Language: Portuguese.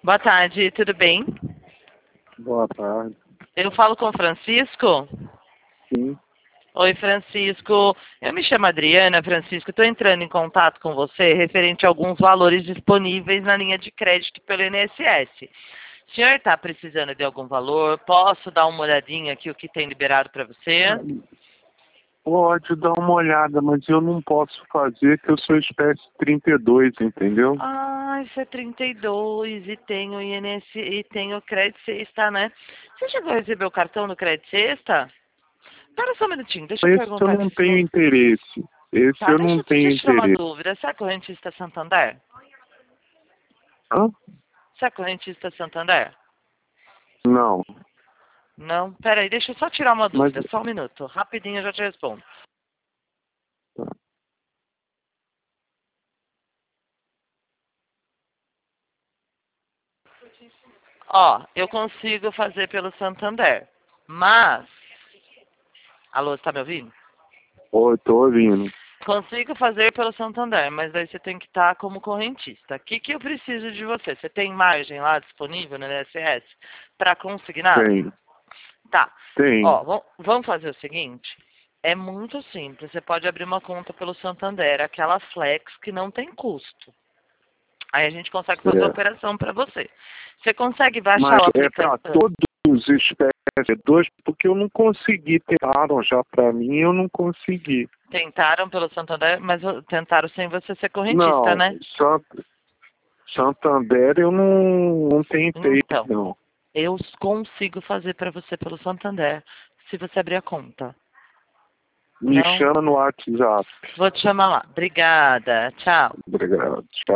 Boa tarde, tudo bem? Boa tarde. Eu falo com o Francisco? Sim. Oi, Francisco. Eu me chamo Adriana, Francisco. Estou entrando em contato com você referente a alguns valores disponíveis na linha de crédito pelo INSS. O senhor está precisando de algum valor? Posso dar uma olhadinha aqui o que tem liberado para você? Pode dar uma olhada, mas eu não posso fazer que eu sou espécie 32, entendeu? Ah, isso é 32 e tem o e tem o crédito sexta, né? Você chegou a receber o cartão do crédito sexta? Espera só um minutinho, deixa eu Esse eu perguntar não aqui. tenho interesse. Esse Tá, eu deixa não eu te tenho tirar uma interesse. dúvida. Você é correntista Santander? Hã? Você é correntista Santander? Não. Não? Peraí, deixa eu só tirar uma Mas dúvida. Só um minuto. Rapidinho eu já te respondo. Ó, eu consigo fazer pelo Santander. Mas... Alô, você tá me ouvindo? Oi, tô ouvindo. Consigo fazer pelo Santander, mas aí você tem que estar como correntista. O que eu preciso de você? Você tem margem lá disponível no INSS para consignar? Tem. Tá. Tem. Ó, vamos fazer o seguinte. É muito simples. Você pode abrir uma conta pelo Santander, aquela Flex que não tem custo. Aí a gente consegue fazer a Certo. operação para você. Você consegue baixar Mas o é para aplicativo? todos os espécie 2, porque eu não consegui. Tentaram já para mim e eu não consegui. Tentaram pelo Santander, mas tentaram sem você ser correntista, Não, né? Santander eu não tentei, Então, não. eu consigo fazer para você pelo Santander, se você abrir a conta. Me Não? chama no WhatsApp. Vou te chamar lá. Obrigada. Tchau. Obrigado. Tchau.